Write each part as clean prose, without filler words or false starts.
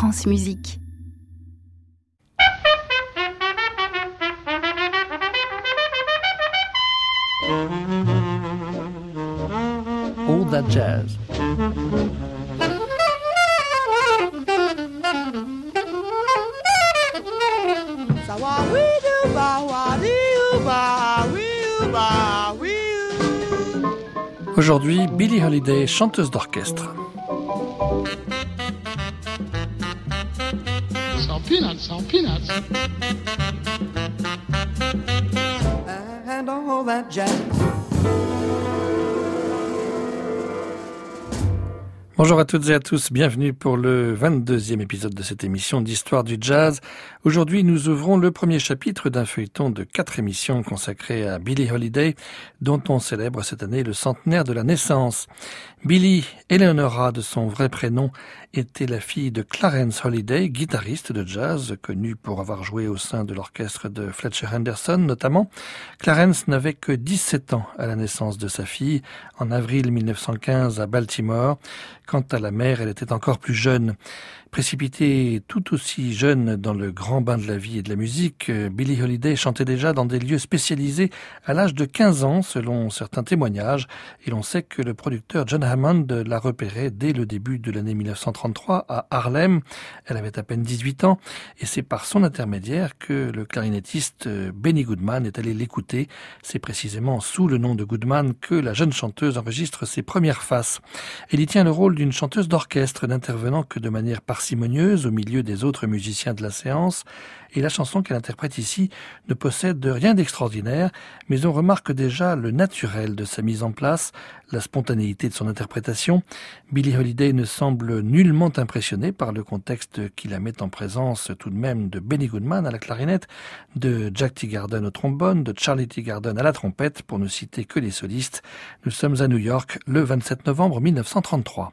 France Musique. All That Jazz. Aujourd'hui, Billie Holiday, chanteuse d'orchestre. Some peanuts. And all that jazz. Bonjour à toutes et à tous, bienvenue pour le 22e épisode de cette émission d'Histoire du Jazz. Aujourd'hui, nous ouvrons le premier chapitre d'un feuilleton de 4 émissions consacrées à Billie Holiday, dont on célèbre cette année le centenaire de la naissance. Billie Eleonora, de son vrai prénom, était la fille de Clarence Holiday, guitariste de jazz, connu pour avoir joué au sein de l'orchestre de Fletcher Henderson notamment. Clarence n'avait que 17 ans à la naissance de sa fille, en avril 1915 à Baltimore. Quant à la mère, elle était encore plus jeune. Précipitée tout aussi jeune dans le grand bain de la vie et de la musique, Billie Holiday chantait déjà dans des lieux spécialisés à l'âge de 15 ans, selon certains témoignages, et l'on sait que le producteur John Hammond la repérait dès le début de l'année 1933 à Harlem. Elle avait à peine 18 ans, et c'est par son intermédiaire que le clarinettiste Benny Goodman est allé l'écouter. C'est précisément sous le nom de Goodman que la jeune chanteuse enregistre ses premières faces. Elle y tient le rôle d'une chanteuse d'orchestre, n'intervenant que de manière parcimonieuse au milieu des autres musiciens de la séance, et la chanson qu'elle interprète ici ne possède rien d'extraordinaire, mais on remarque déjà le naturel de sa mise en place, la spontanéité de son interprétation. Billie Holiday ne semble nullement impressionnée par le contexte qui la met en présence tout de même de Benny Goodman à la clarinette, de Jack Teagarden au trombone, de Charlie Teagarden à la trompette, pour ne citer que les solistes. Nous sommes à New York le 27 novembre 1933.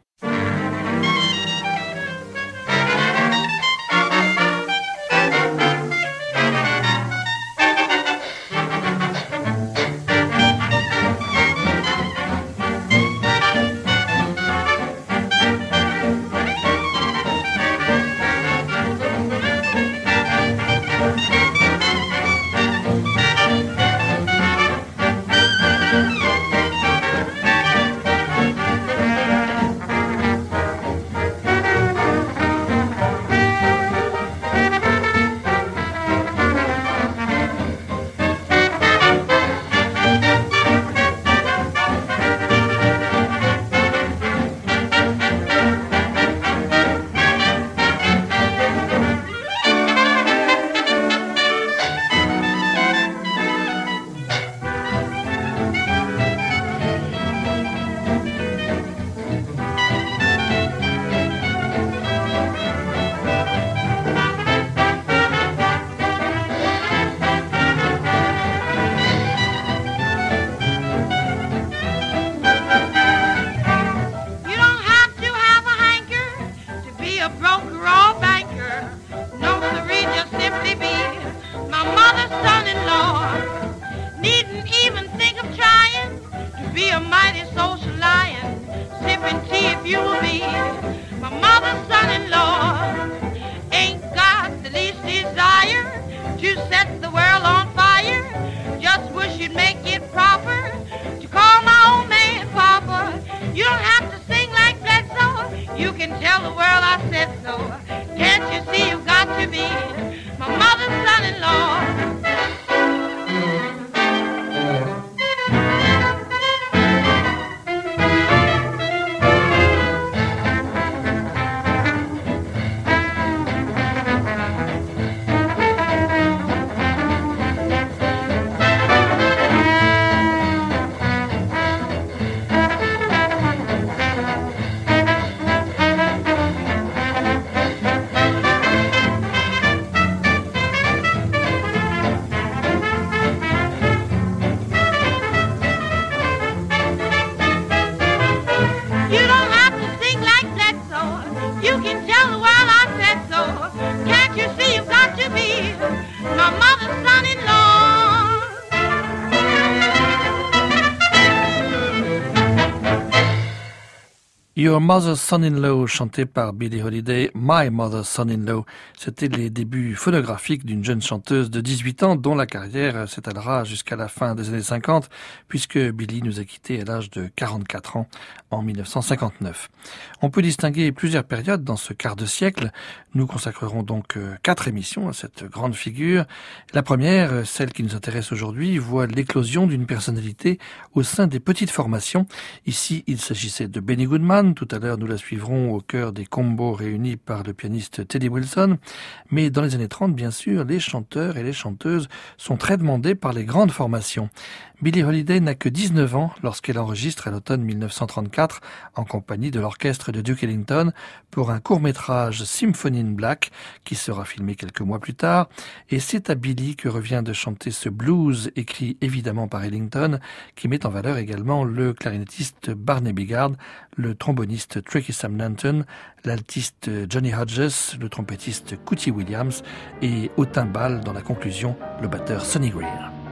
Your Mother's Son-in-Law, chanté par Billie Holiday, My Mother's Son-in-Law. C'était les débuts phonographiques d'une jeune chanteuse de 18 ans dont la carrière s'étalera jusqu'à la fin des années 50 puisque Billie nous a quittés à l'âge de 44 ans en 1959. On peut distinguer plusieurs périodes dans ce quart de siècle. Nous consacrerons donc 4 émissions à cette grande figure. La première, celle qui nous intéresse aujourd'hui, voit l'éclosion d'une personnalité au sein des petites formations. Ici, il s'agissait de Benny Goodman. Tout à l'heure, nous la suivrons au cœur des combos réunis par le pianiste Teddy Wilson. Mais dans les années 30, bien sûr, les chanteurs et les chanteuses sont très demandés par les grandes formations. Billie Holiday n'a que 19 ans lorsqu'elle enregistre à l'automne 1934 en compagnie de l'orchestre de Duke Ellington pour un court-métrage Symphony in Black qui sera filmé quelques mois plus tard. Et c'est à Billie que revient de chanter ce blues écrit évidemment par Ellington qui met en valeur également le clarinettiste Barney Bigard, le tromboniste Tricky Sam Nanton, l'altiste Johnny Hodges, le trompettiste Cootie Williams et au timbal dans la conclusion le batteur Sonny Greer.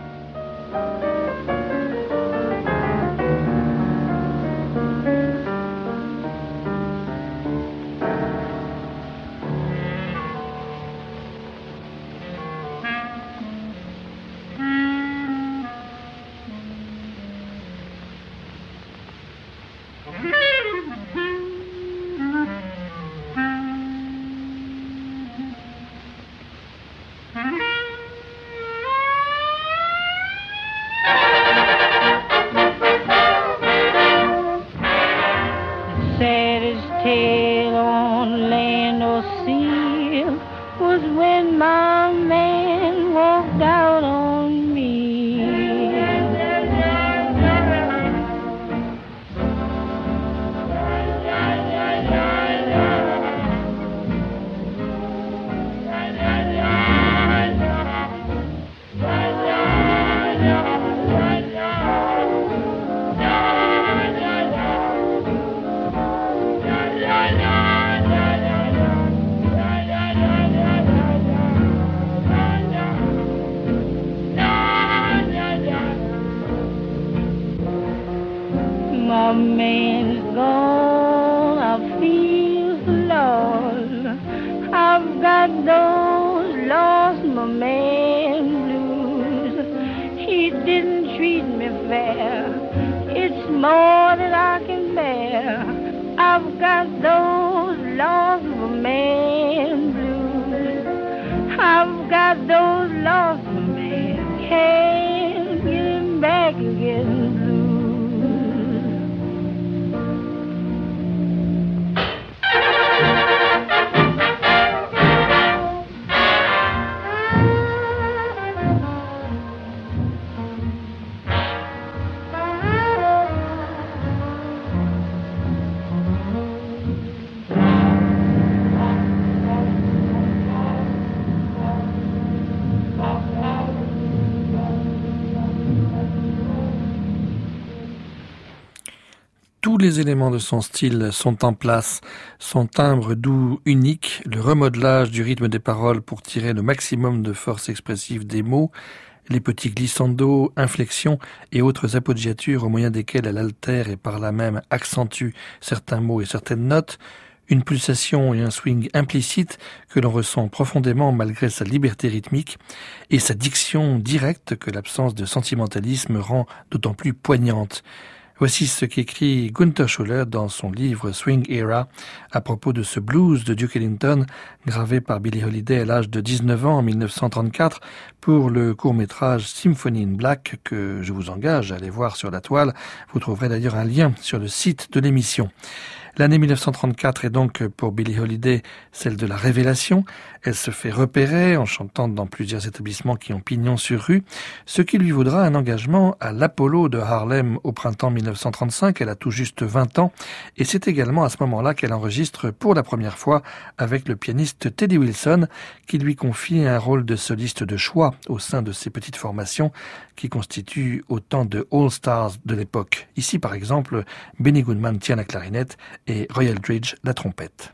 Tous les éléments de son style sont en place. Son timbre doux unique, le remodelage du rythme des paroles pour tirer le maximum de force expressive des mots, les petits glissando, inflexions et autres appoggiatures au moyen desquels elle altère et par là même accentue certains mots et certaines notes, une pulsation et un swing implicite que l'on ressent profondément malgré sa liberté rythmique et sa diction directe que l'absence de sentimentalisme rend d'autant plus poignante. Voici ce qu'écrit Gunther Schuller dans son livre Swing Era à propos de ce blues de Duke Ellington gravé par Billie Holiday à l'âge de 19 ans en 1934 pour le court-métrage Symphony in Black que je vous engage à aller voir sur la toile. Vous trouverez d'ailleurs un lien sur le site de l'émission. L'année 1934 est donc pour Billie Holiday celle de la révélation. Elle se fait repérer en chantant dans plusieurs établissements qui ont pignon sur rue, ce qui lui vaudra un engagement à l'Apollo de Harlem au printemps 1935. Elle a tout juste 20 ans et c'est également à ce moment-là qu'elle enregistre pour la première fois avec le pianiste Teddy Wilson qui lui confie un rôle de soliste de choix au sein de ces petites formations qui constituent autant de all-stars de l'époque. Ici par exemple, Benny Goodman tient la clarinette et Roy Eldridge la trompette.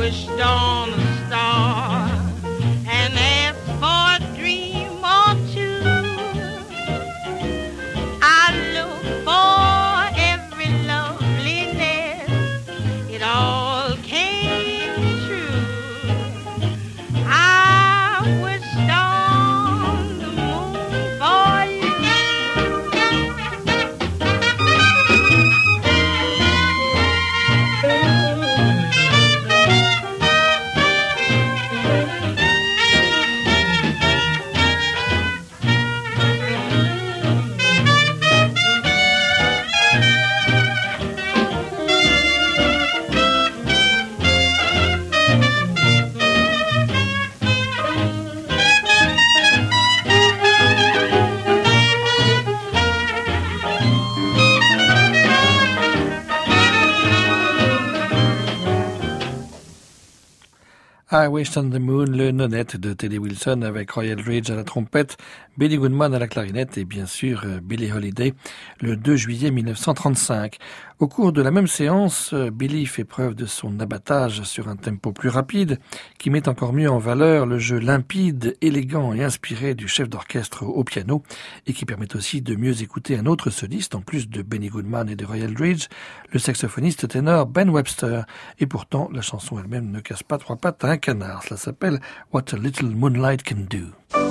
wished on a star and asked for a dream or two. I look for every loveliness, it all came true. I wished on the moon for you. I Wished on the Moon, le nonette de Teddy Wilson avec Royal Ridge à la trompette, Benny Goodman à la clarinette et bien sûr Billie Holiday le 2 juillet 1935. Au cours de la même séance, Billie fait preuve de son abattage sur un tempo plus rapide qui met encore mieux en valeur le jeu limpide, élégant et inspiré du chef d'orchestre au piano et qui permet aussi de mieux écouter un autre soliste en plus de Benny Goodman et de Royal Ridge, le saxophoniste ténor Ben Webster. Et pourtant, la chanson elle-même ne casse pas trois pattes à un canard. Cela s'appelle What a Little Moonlight Can Do.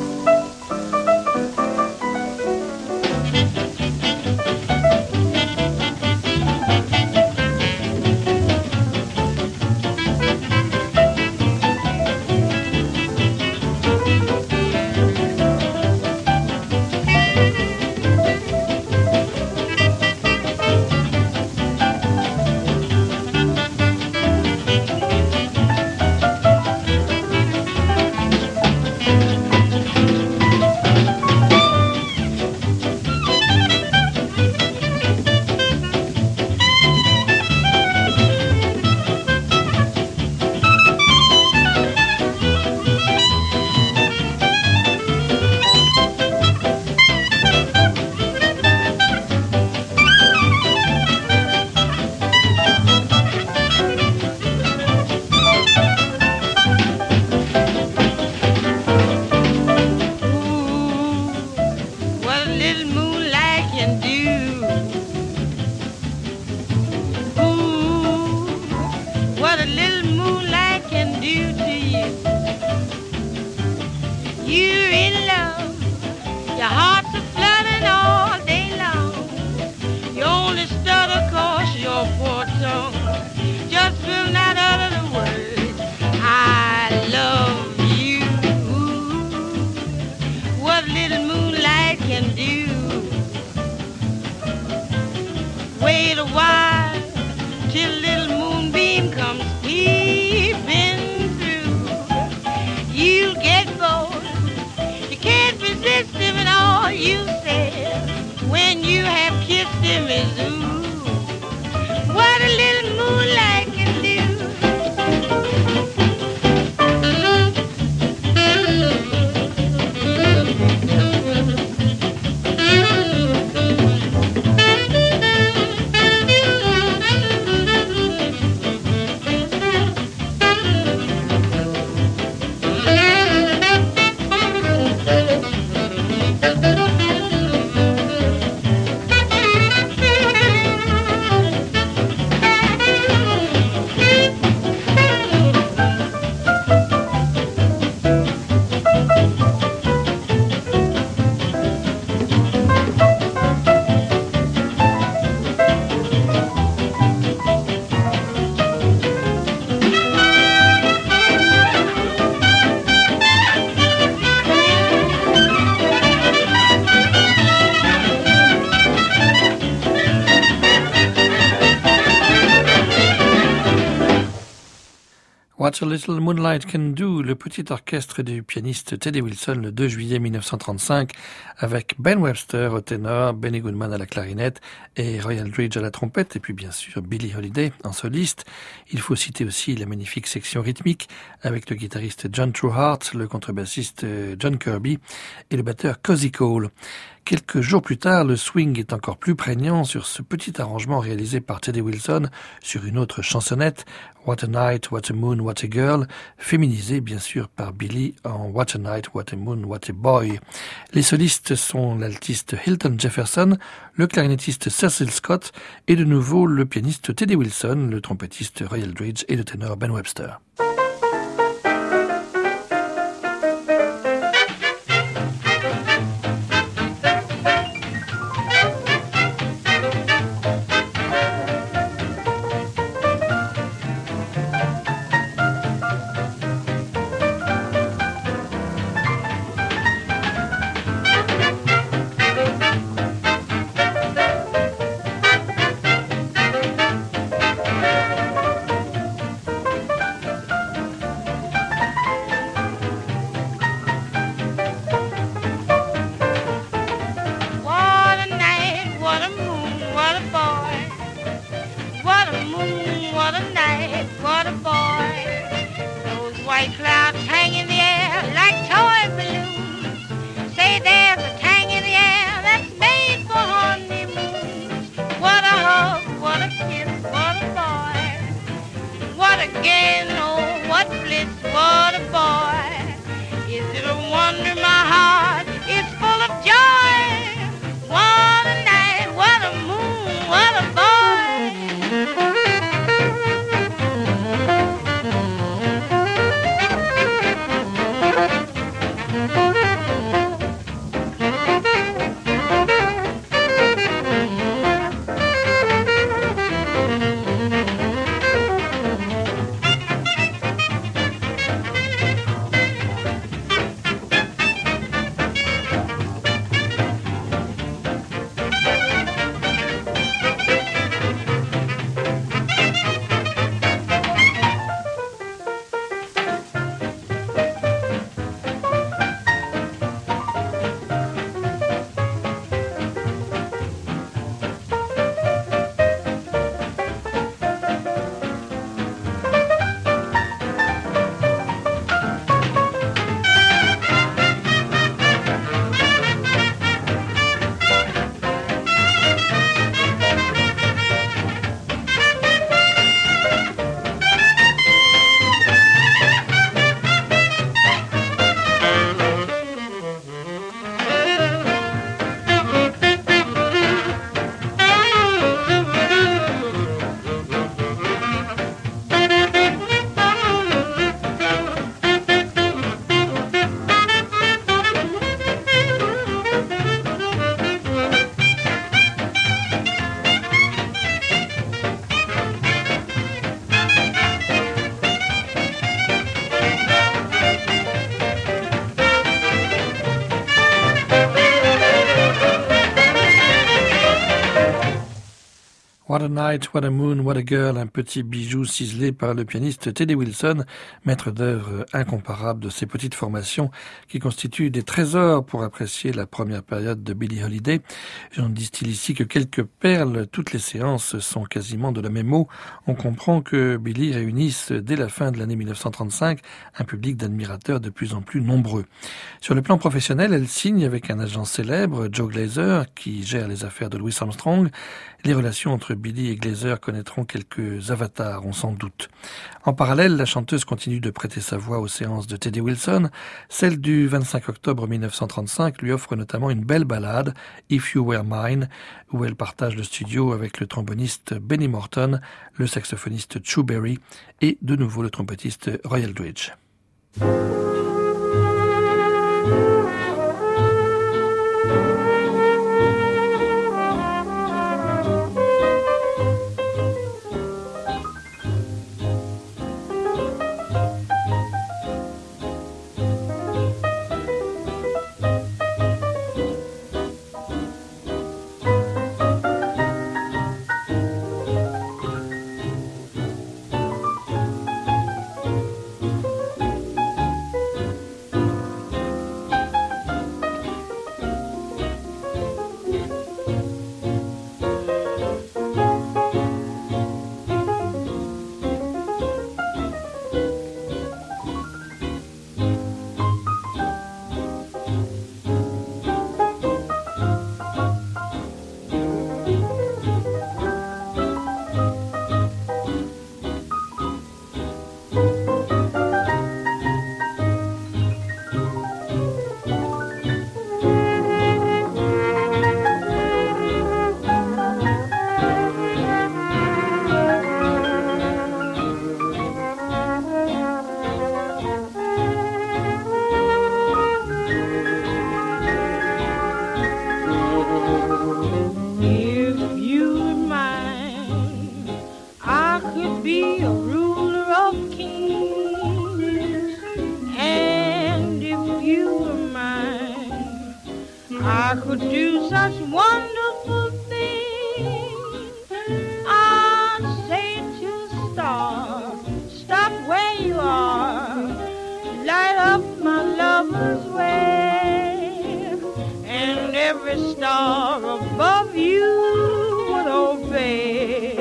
What a Little Moonlight Can Do, le petit orchestre du pianiste Teddy Wilson le 2 juillet 1935 avec Ben Webster au ténor, Benny Goodman à la clarinette et Royal Ridge à la trompette et puis bien sûr Billie Holiday en soliste. Il faut citer aussi la magnifique section rythmique avec le guitariste John Trueheart, le contrebassiste John Kirby et le batteur Cozy Cole. Quelques jours plus tard, le swing est encore plus prégnant sur ce petit arrangement réalisé par Teddy Wilson sur une autre chansonnette, What a Night, What a Moon, What a Girl, féminisée bien sûr par Billy en What a Night, What a Moon, What a Boy. Les solistes sont l'altiste Hilton Jefferson, le clarinettiste Cecil Scott et de nouveau le pianiste Teddy Wilson, le trompettiste Roy Eldridge et le ténor Ben Webster. What a Night, What a Moon, What a Girl, un petit bijou ciselé par le pianiste Teddy Wilson, maître d'œuvre incomparable de ces petites formations qui constituent des trésors pour apprécier la première période de Billie Holiday. J'en distille ici que quelques perles, toutes les séances sont quasiment de la même eau. On comprend que Billie réunisse dès la fin de l'année 1935 un public d'admirateurs de plus en plus nombreux. Sur le plan professionnel, elle signe avec un agent célèbre, Joe Glaser, qui gère les affaires de Louis Armstrong. Les relations entre Billie et Glaser connaîtront quelques avatars, on s'en doute. En parallèle, la chanteuse continue de prêter sa voix aux séances de Teddy Wilson. Celle du 25 octobre 1935 lui offre notamment une belle ballade, If You Were Mine, où elle partage le studio avec le tromboniste Benny Morton, le saxophoniste Chu Berry et de nouveau le trompettiste Roy Eldridge. could be a ruler of kings, and if you were mine, I could do such wonderful things. I'd say to a star, stop where you are, light up my lover's way, and every star above you would obey.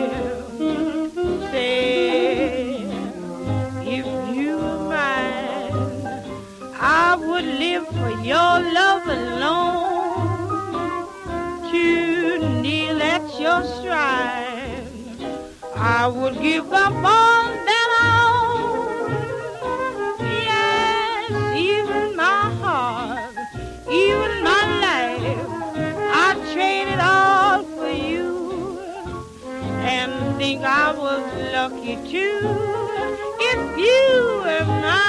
Say, if you were mine, I would live for your love alone, to kneel at your shrine. I would give up all that I own. Yes, even my heart, even my life, I'd trade it all for you, and think I was lucky too, if you were mine.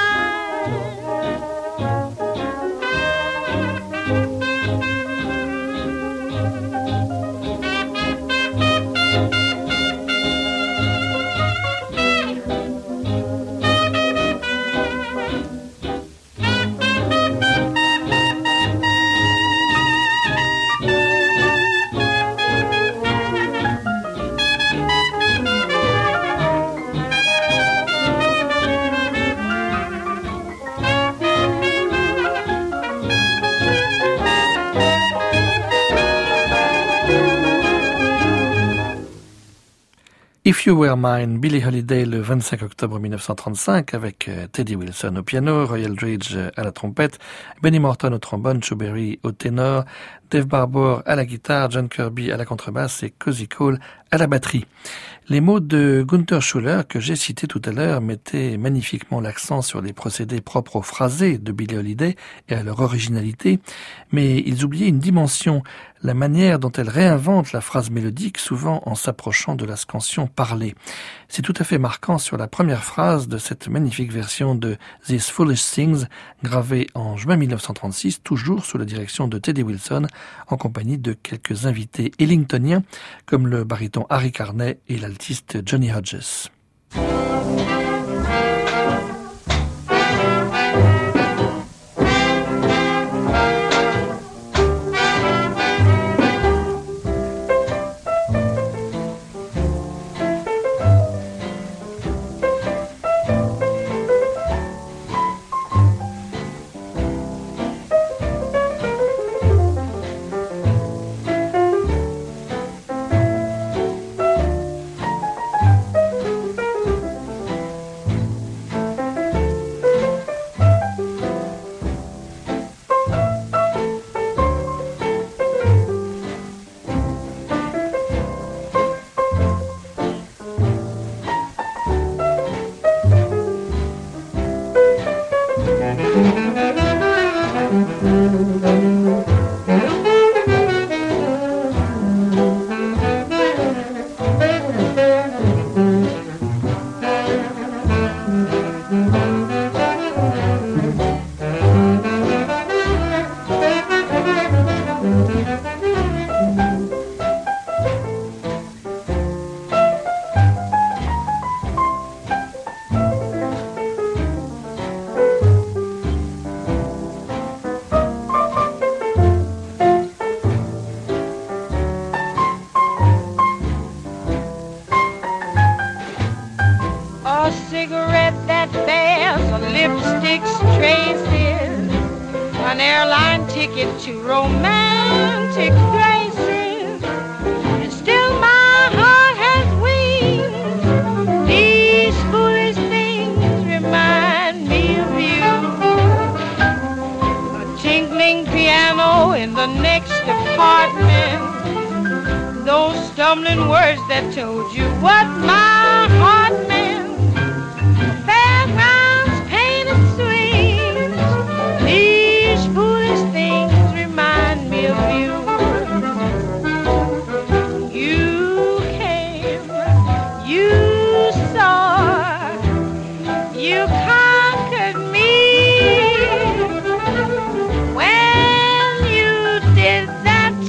If You Were Mine, Billie Holiday le 25 octobre 1935 avec Teddy Wilson au piano, Roy Eldridge à la trompette, Benny Morton au trombone, Joe Berry au ténor, Dave Barbour à la guitare, John Kirby à la contrebasse et Cozy Cole à la batterie. Les mots de Gunther Schuller que j'ai cités tout à l'heure mettaient magnifiquement l'accent sur les procédés propres aux phrasés de Billie Holiday et à leur originalité, mais ils oubliaient une dimension, la manière dont elle réinvente la phrase mélodique, souvent en s'approchant de la scansion parlée. C'est tout à fait marquant sur la première phrase de cette magnifique version de These Foolish Things, gravée en juin 1936, toujours sous la direction de Teddy Wilson, en compagnie de quelques invités ellingtoniens, comme le baryton Harry Carney et l'altiste Johnny Hodges.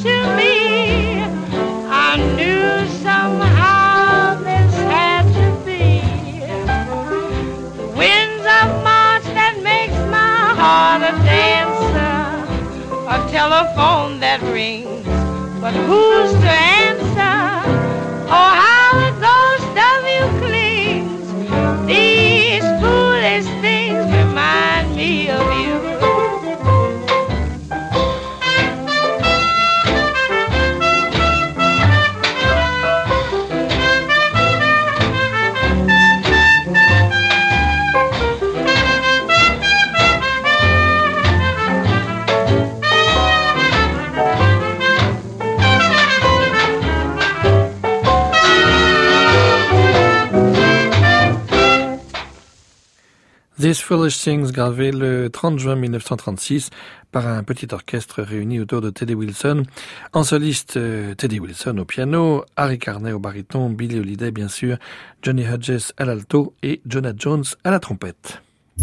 Somehow this had to be. telephone that rings, but who's to answer? Oh, how a ghost of you clings. These foolish things remind me of you. These Foolish Things, gravé le 30 juin 1936 par un petit orchestre réuni autour de Teddy Wilson. En soliste, Teddy Wilson au piano, Harry Carney au baryton, Billie Holiday bien sûr, Johnny Hodges à l'alto et Jonah Jones à la trompette.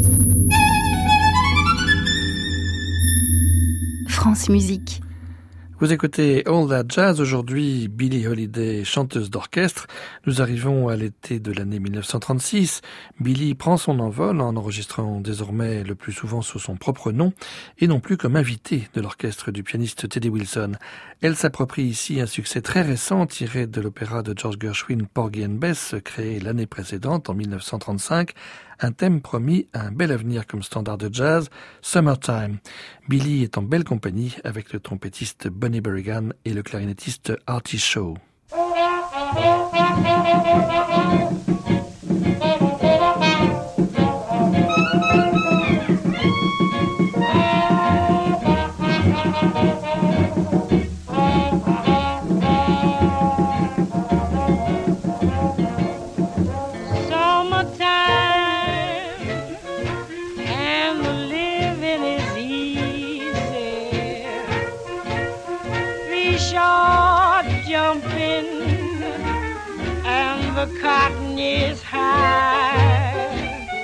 France Musique. Vous écoutez All That Jazz, aujourd'hui Billie Holiday, chanteuse d'orchestre. Nous arrivons à l'été de l'année 1936. Billie prend son envol en enregistrant désormais le plus souvent sous son propre nom et non plus comme invitée de l'orchestre du pianiste Teddy Wilson. Elle s'approprie ici un succès très récent tiré de l'opéra de George Gershwin Porgy and Bess, créé l'année précédente en 1935. Un thème promis à un bel avenir comme standard de jazz, Summertime. Billie est en belle compagnie avec le trompettiste Bonnie Berrigan et le clarinettiste Artie Shaw. The cotton is high.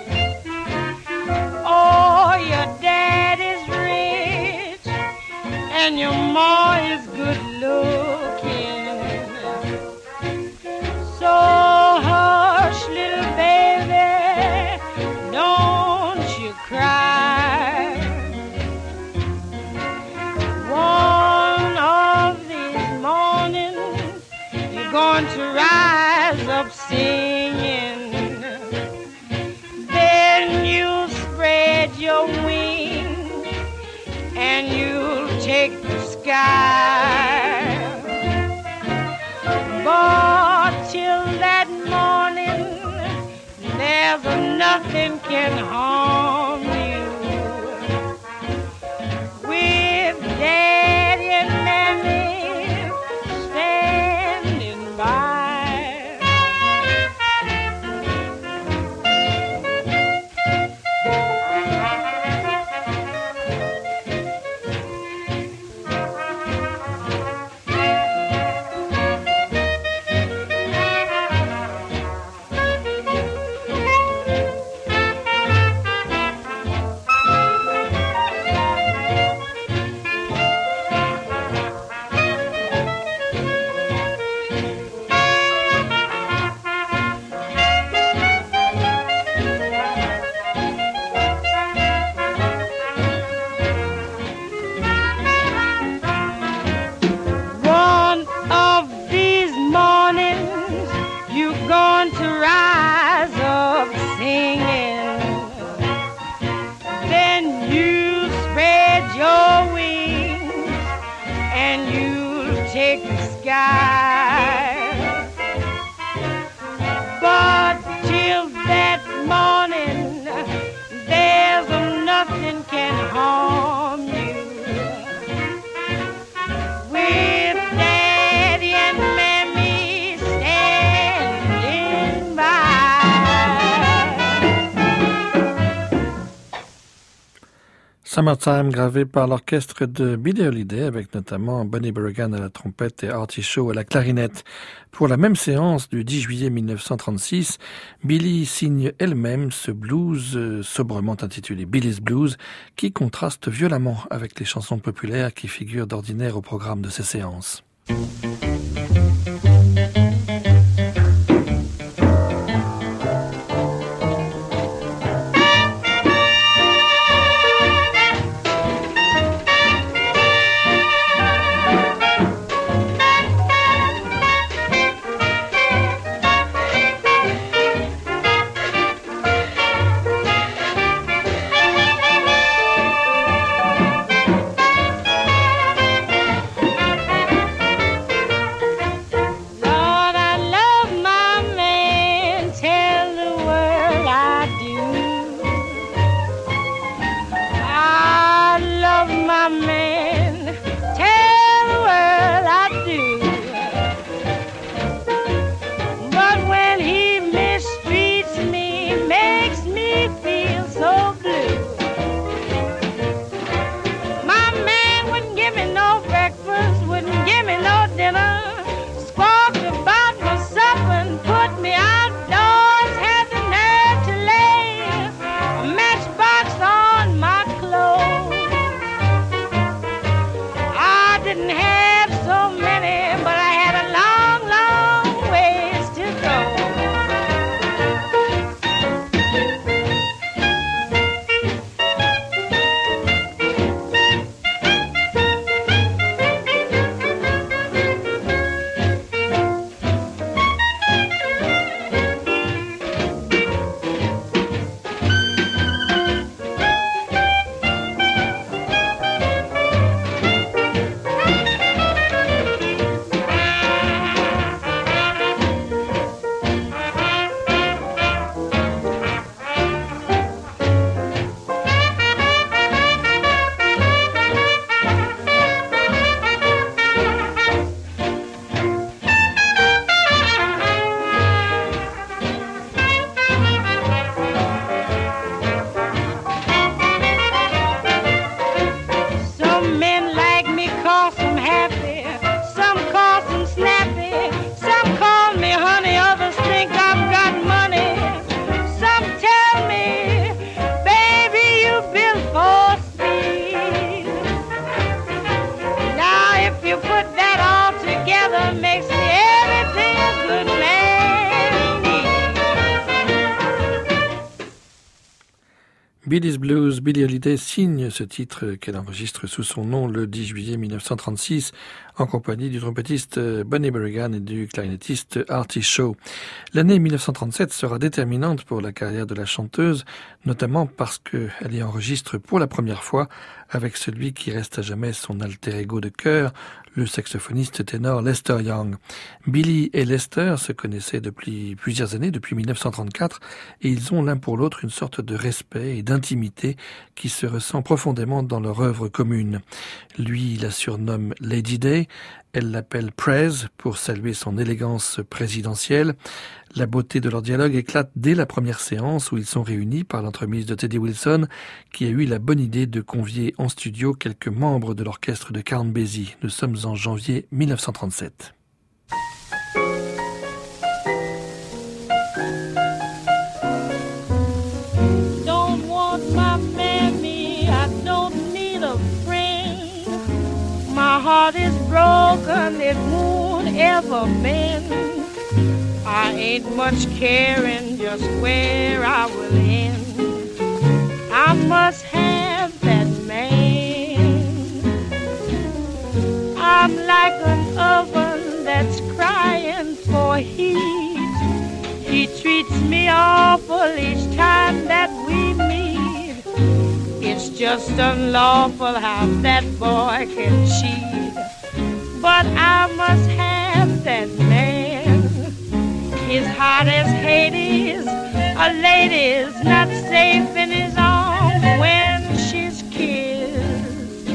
Oh, your dad is rich and your ma is good looking. So hush, little baby, don't you cry. One of these mornings you're going to rise up singing, then you'll spread your wings and you'll take the sky. But till that morning, there's nothing can harm you. With Daddy and Mammy standing by. But till that morning, there's nothing can harm you. With Daddy and Mammy standing by. Summertime, gravé par l'orchestre de Billie Holiday, avec notamment Bonnie Berrigan à la trompette et Artie Shaw à la clarinette. Pour la même séance du 10 juillet 1936, Billie signe elle-même ce blues sobrement intitulé Billie's Blues, qui contraste violemment avec les chansons populaires qui figurent d'ordinaire au programme de ces séances. Billy's Blues, Billie Holiday signe ce titre qu'elle enregistre sous son nom le 10 juillet 1936 en compagnie du trompettiste Bunny Berrigan et du clarinettiste Artie Shaw. L'année 1937 sera déterminante pour la carrière de la chanteuse, notamment parce qu'elle y enregistre pour la première fois avec celui qui reste à jamais son alter ego de cœur, le saxophoniste ténor Lester Young. Billy et Lester se connaissaient depuis plusieurs années, depuis 1934, et ils ont l'un pour l'autre une sorte de respect et d'intimité qui se ressent profondément dans leur œuvre commune. Lui la surnomme Lady Day, elle l'appelle Prez pour saluer son élégance présidentielle. La beauté de leur dialogue éclate dès la première séance où ils sont réunis par l'entremise de Teddy Wilson, qui a eu la bonne idée de convier en studio quelques membres de l'orchestre de Count Basie. Nous sommes en janvier 1937. Don't want my mammy, I don't need a friend. My heart is broken, it won't ever mend. I ain't much caring just where I will end. I must have that man. I'm like an oven that's crying for heat. He treats me awful each time that we meet. It's just unlawful how that boy can cheat. But I must have that man. His heart as Hades, a lady's not safe in his arms when she's kissed.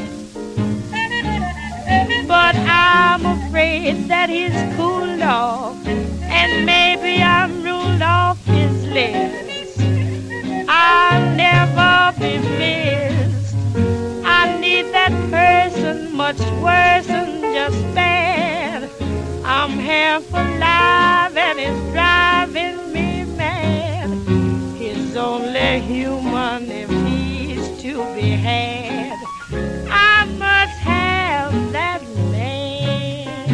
But I'm afraid that he's cooled off, and maybe I'm ruled off his list. I'll never be missed. I need that person much worse than just bad. I'm half alive and it's driving me mad. He's only human if he's to be had. I must have that man.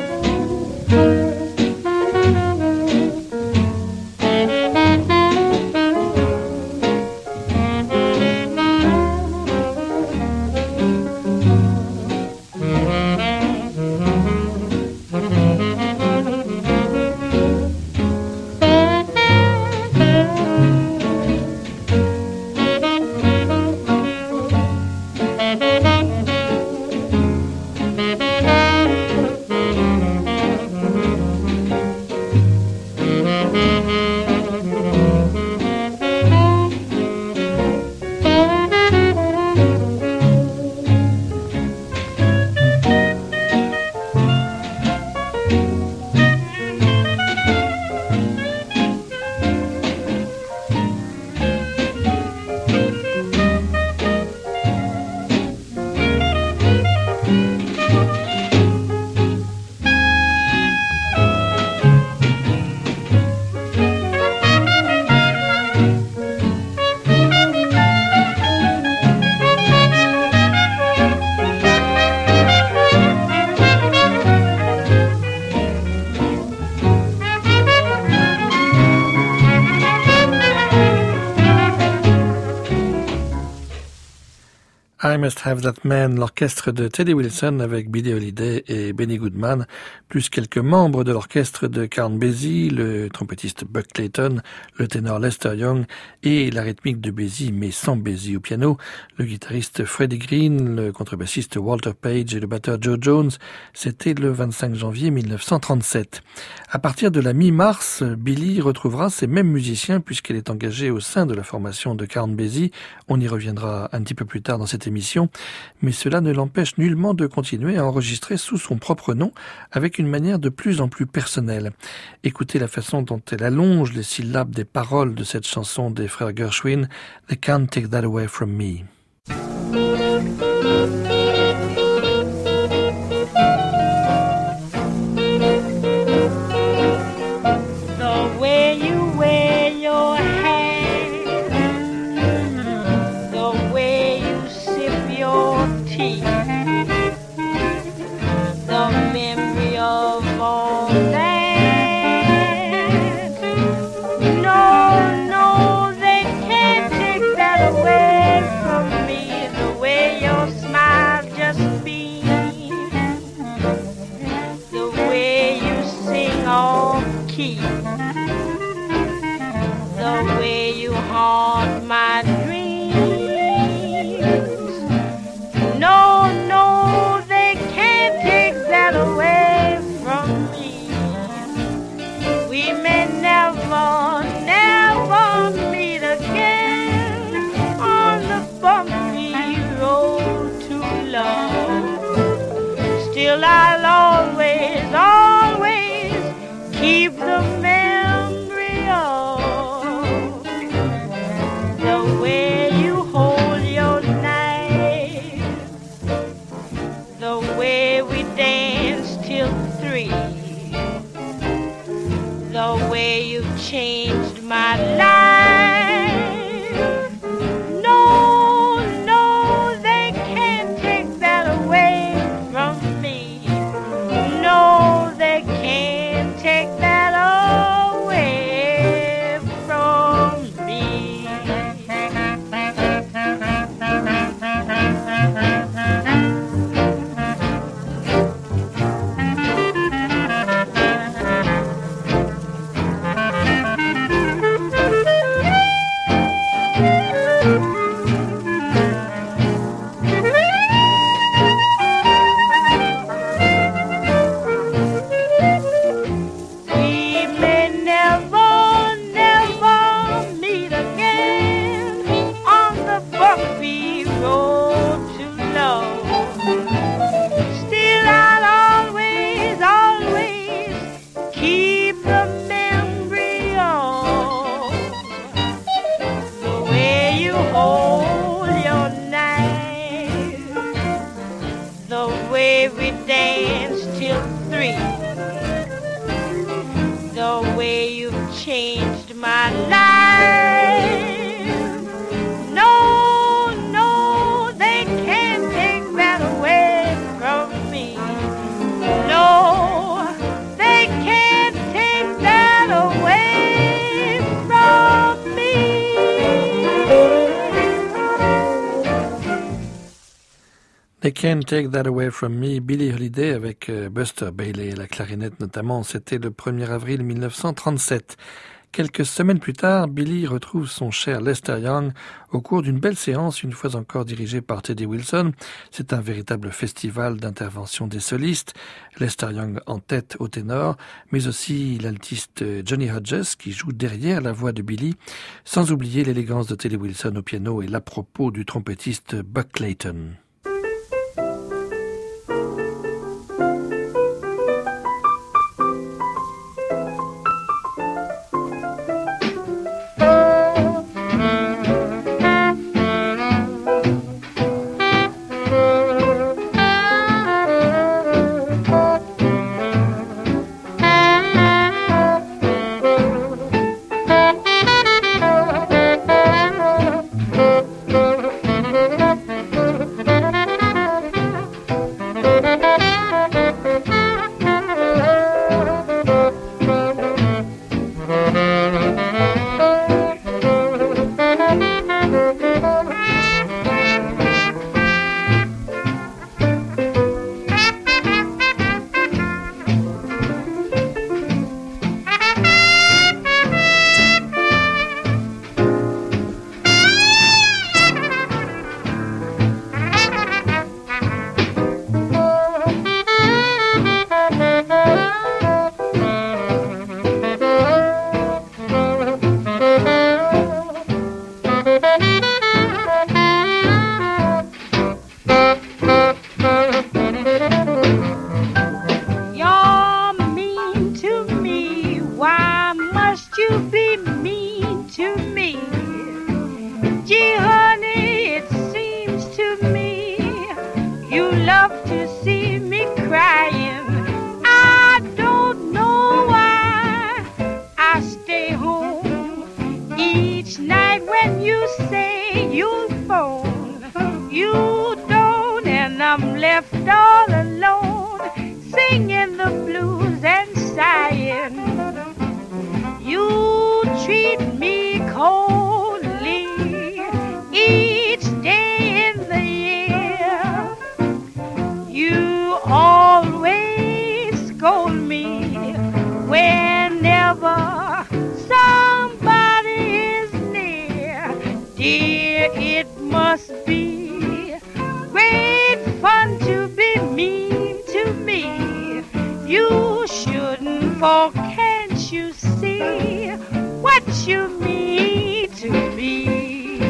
I Must Have That Man, l'orchestre de Teddy Wilson avec Billie Holiday et Benny Goodman, plus quelques membres de l'orchestre de Count Basie, le trompettiste Buck Clayton, le ténor Lester Young et la rythmique de Basie, mais sans Basie au piano, le guitariste Freddie Green, le contrebassiste Walter Page et le batteur Joe Jones. C'était le 25 janvier 1937. À partir de la mi-mars, Billie retrouvera ces mêmes musiciens puisqu'elle est engagée au sein de la formation de Count Basie. On y reviendra un petit peu plus tard dans cette émission, mais cela ne l'empêche nullement de continuer à enregistrer sous son propre nom avec une manière de plus en plus personnelle. Écoutez la façon dont elle allonge les syllabes des paroles de cette chanson des frères Gershwin, They Can't Take That Away From Me. The way you wear your hair, the way you sip your tea, the memory of all that. No, no, they can't take that away haunt my dreams. No, no, they can't take that away from me. We may never, never meet again on the bumpy road to love. Still I'll always, always keep the memory of the way you hold your knife, the way we danced till 3, the way you changed my life. No, no, they can't take that away from me. No, they can't take that away from me. We may never, never meet again on the bumpy road to love. Still I'll always, always keep the memory of the way you hold your knife, the way we danced till 3, the way you've changed my life. No, no, they can't take that away from me. No, they can't take that away from me. They Can't Take That Away From Me, Billie Holiday avec Buster Bailey, la clarinette notamment. C'était le 1er avril 1937. Quelques semaines plus tard, Billie retrouve son cher Lester Young au cours d'une belle séance, une fois encore dirigée par Teddy Wilson. C'est un véritable festival d'intervention des solistes. Lester Young en tête au ténor, mais aussi l'altiste Johnny Hodges qui joue derrière la voix de Billie, sans oublier l'élégance de Teddy Wilson au piano et l'à-propos du trompettiste Buck Clayton. Whenever somebody is near, Dear, it must be great fun to be mean to me. You shouldn't, for can't you see what you mean to me?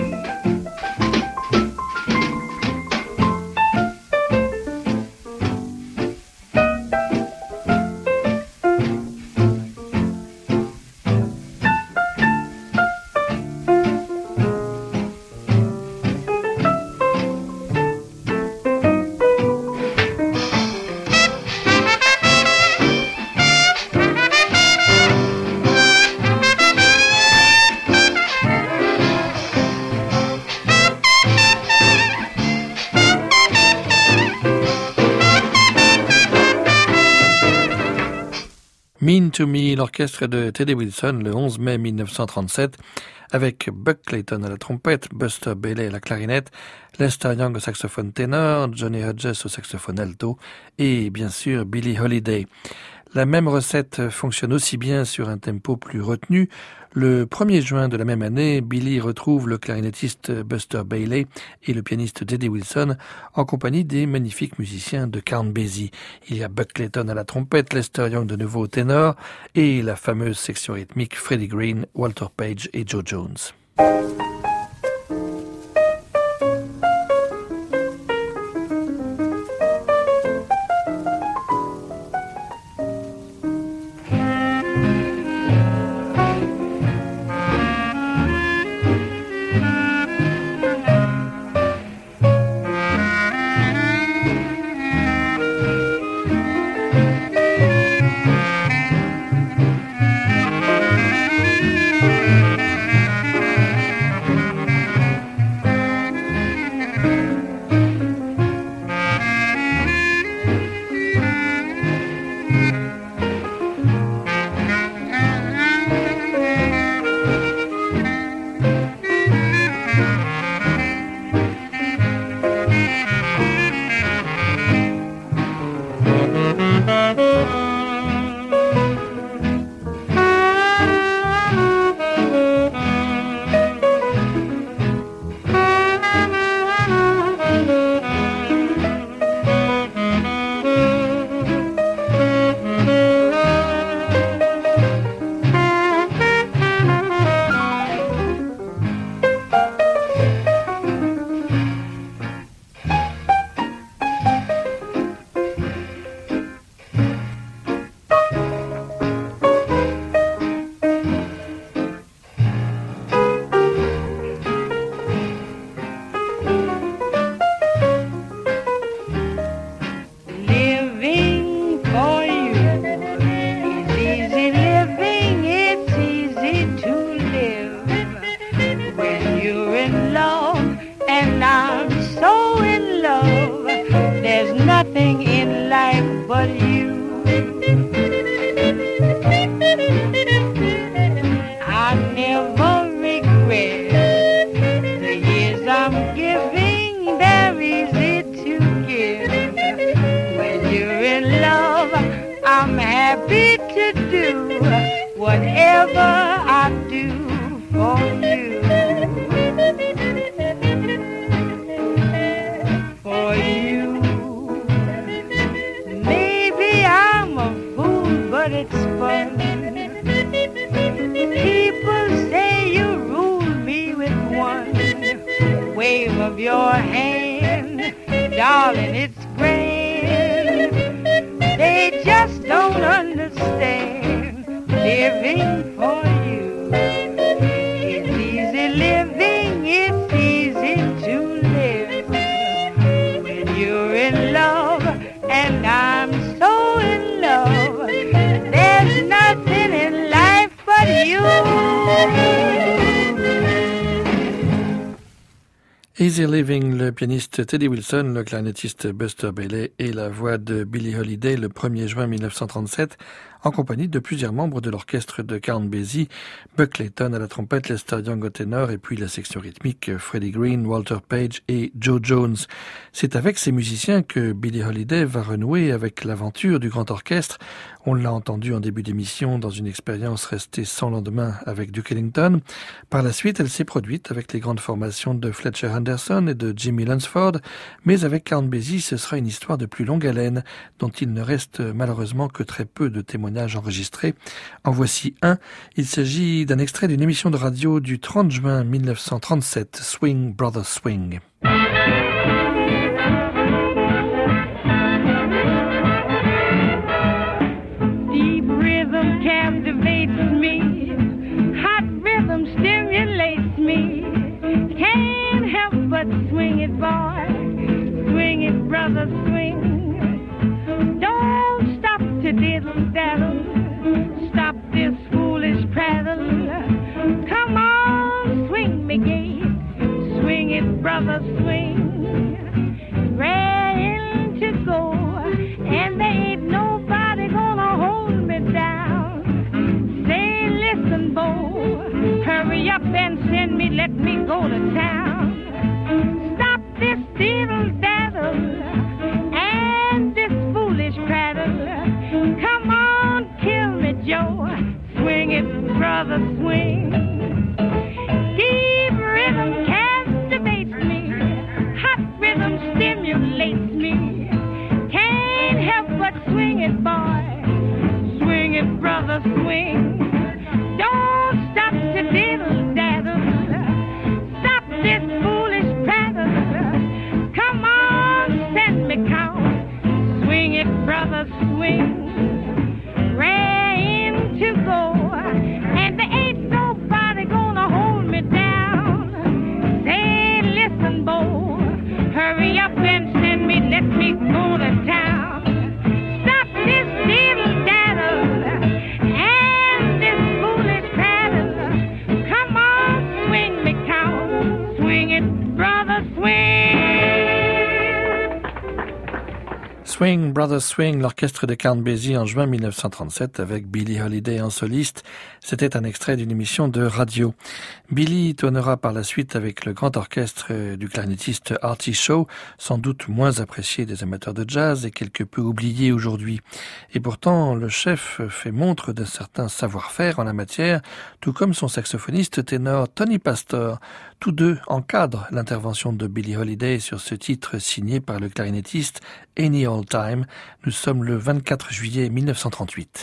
Mean to Me, l'orchestre de Teddy Wilson, le 11 mai 1937, avec Buck Clayton à la trompette, Buster Bailey à la clarinette, Lester Young au saxophone ténor, Johnny Hodges au saxophone alto et bien sûr Billie Holiday. La même recette fonctionne aussi bien sur un tempo plus retenu. Le 1er juin de la même année, Billie retrouve le clarinettiste Buster Bailey et le pianiste Teddy Wilson en compagnie des magnifiques musiciens de Count Basie. Il y a Buck Clayton à la trompette, Lester Young de nouveau au ténor et la fameuse section rythmique Freddie Green, Walter Page et Joe Jones. Easy Living, le pianiste Teddy Wilson, le clarinettiste Buster Bailey et la voix de Billie Holiday le 1er juin 1937 en compagnie de plusieurs membres de l'orchestre de Count Basie, Buck Layton à la trompette, Lester Young au ténor et puis la section rythmique Freddie Green, Walter Page et Joe Jones. C'est avec ces musiciens que Billie Holiday va renouer avec l'aventure du grand orchestre. On l'a entendu en début d'émission dans une expérience restée sans lendemain avec Duke Ellington. Par la suite, elle s'est produite avec les grandes formations de Fletcher Henderson et de Jimmy Lunsford, mais avec Count Basie, ce sera une histoire de plus longue haleine, dont il ne reste malheureusement que très peu de témoignages enregistrés. En voici un. Il s'agit d'un extrait d'une émission de radio du 30 juin 1937, Swing Brother Swing. Deep rhythm captivates me, hot rhythm stimulates me. Can't help but swing it, boy. Swing it, brother, swing. Don't stop to diddle-daddle. Stop this foolish prattle. Come on, swing me gay. Swing it, brother, swing. Rain to go, and there ain't nobody gonna hold me down. Say, listen, Bo, hurry up and send me, let me go to town. Stop this diddle-daddle and this foolish prattle. Come on, kill me, Joe. Swing it, brother, swing. Deep rhythm captivates me. Hot rhythm stimulates me. Can't help but swing it, boy. Swing it, brother, swing. Don't stop to diddle-daddle. Stop this foolish prattle. Come on, send me count. Swing it, brother, swing. Rain to go, and there ain't nobody gonna hold me down. Say, listen, Bo, hurry up and send me, let me go to town. Stop this diddle-daddle and this foolish prattle. Come on, swing me count. Swing it, brother, swing. Swing Brothers Swing, l'orchestre de Count Basie en juin 1937 avec Billie Holiday en soliste. C'était un extrait d'une émission de radio. Billie tournera par la suite avec le grand orchestre du clarinettiste Artie Shaw, sans doute moins apprécié des amateurs de jazz et quelque peu oublié aujourd'hui. Et pourtant, le chef fait montre d'un certain savoir-faire en la matière, tout comme son saxophoniste ténor Tony Pastor. Tous deux encadrent l'intervention de Billie Holiday sur ce titre signé par le clarinettiste Any Old Time. Nous sommes le 24 juillet 1938.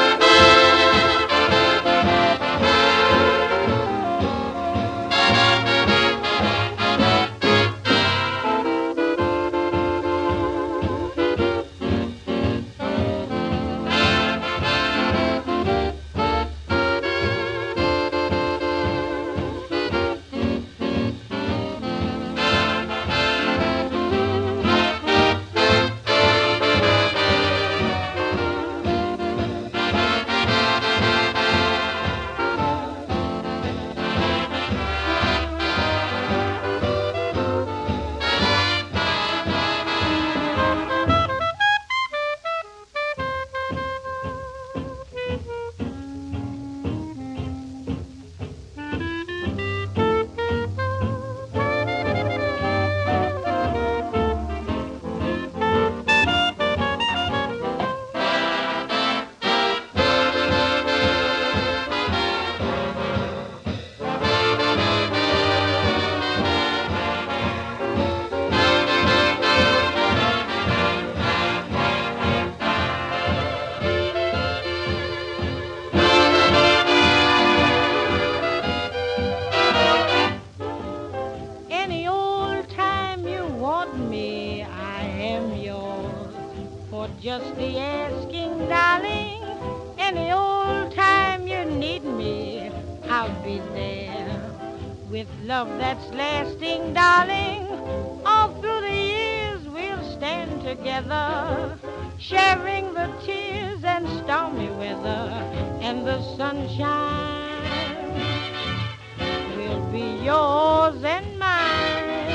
Just the asking, darling. Any old time you need me, I'll be there. With love that's lasting, darling. All through the years we'll stand together, sharing the tears and stormy weather and the sunshine. Will be yours and mine.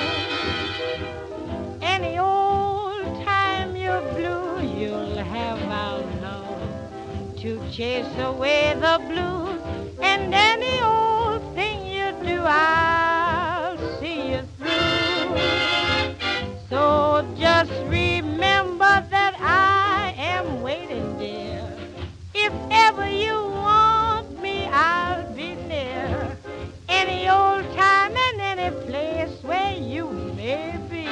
Any old time you're blue, you'll have our love to chase away the blues, and any old thing you do, I'll see you through. So just remember that I am waiting, dear. If ever you want me, I'll be near. Any old time and any place where you may be.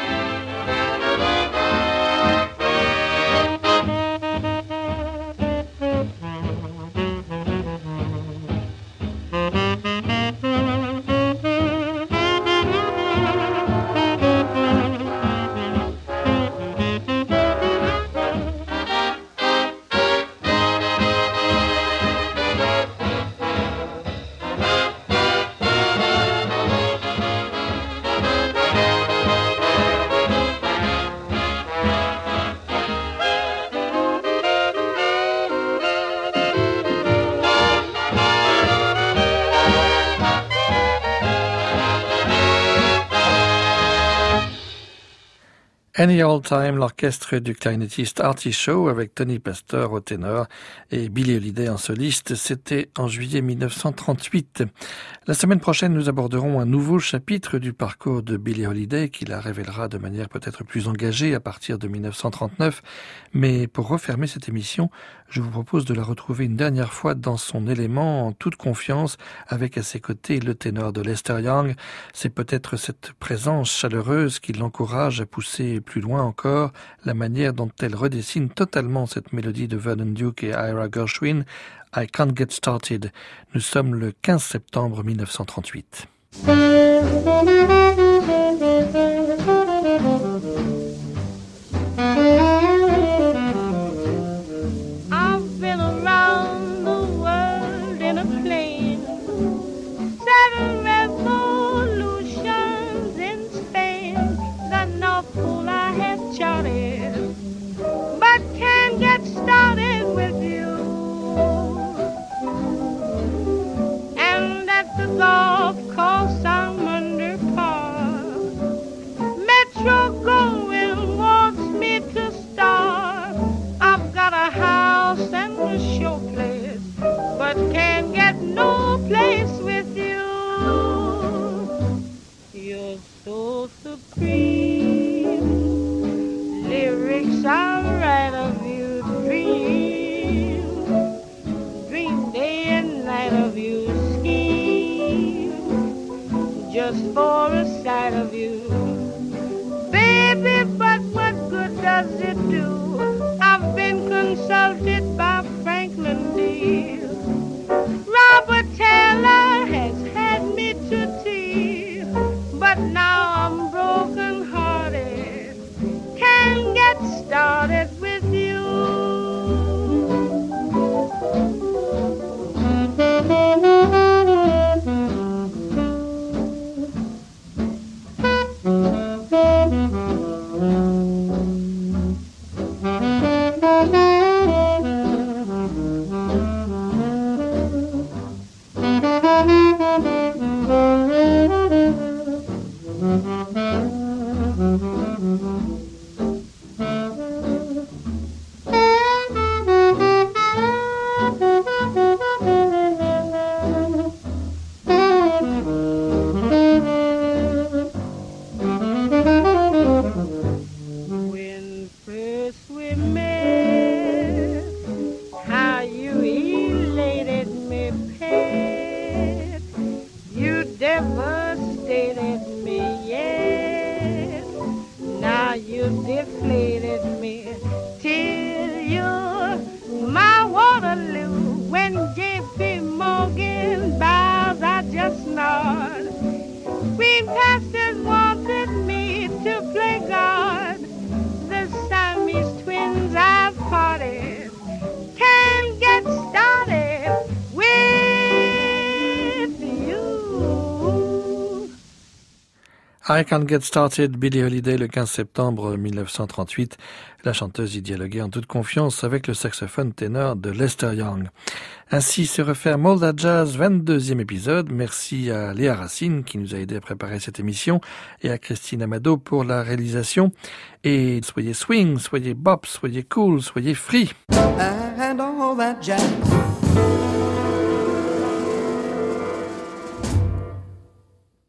Any Old Time, l'orchestre du clarinettiste Artie Shaw avec Tony Pastor au ténor et Billie Holiday en soliste, c'était en juillet 1938. La semaine prochaine, nous aborderons un nouveau chapitre du parcours de Billie Holiday qui la révélera de manière peut-être plus engagée à partir de 1939. Mais pour refermer cette émission, je vous propose de la retrouver une dernière fois dans son élément, en toute confiance, avec à ses côtés le ténor de Lester Young. C'est peut-être cette présence chaleureuse qui l'encourage à pousser plus loin encore la manière dont elle redessine totalement cette mélodie de Vernon Duke et Ira Gershwin, I Can't Get Started. Nous sommes le 15 septembre 1938. I've been around the world in a plane, 7 revolutions in Spain, the North Pole I have charted, but can't get started with you. And at the golf course I'm under par, Metro going wants me to start. I've got a house and a showplace, but can't get no place with you. You're so supreme, lyrics I write of you, dream, dream day and night of you, scheme, just for a sight of you. Baby, but what good does it do? I've been consulted by Franklin D. Robert Taylor has had me to tea, but now I'm broken hearted, can't get started with you. When first we met, how you elated me, pet. You devastated me, yes. Now you deflated me till you're my Waterloo. When J.P. Morgan bows, I just nod. Queen pastors wanted me to play God. The Siamese twins I've parted, can't get started with you. I Can't Get Started, Billie Holiday, le 15 septembre 1938. La chanteuse y dialoguait en toute confiance avec le saxophone ténor de Lester Young. Ainsi se referme All That Jazz, 22e épisode. Merci à Léa Racine qui nous a aidé à préparer cette émission et à Christine Amado pour la réalisation. Et soyez swing, soyez bop, soyez cool, soyez free. And all that jazz.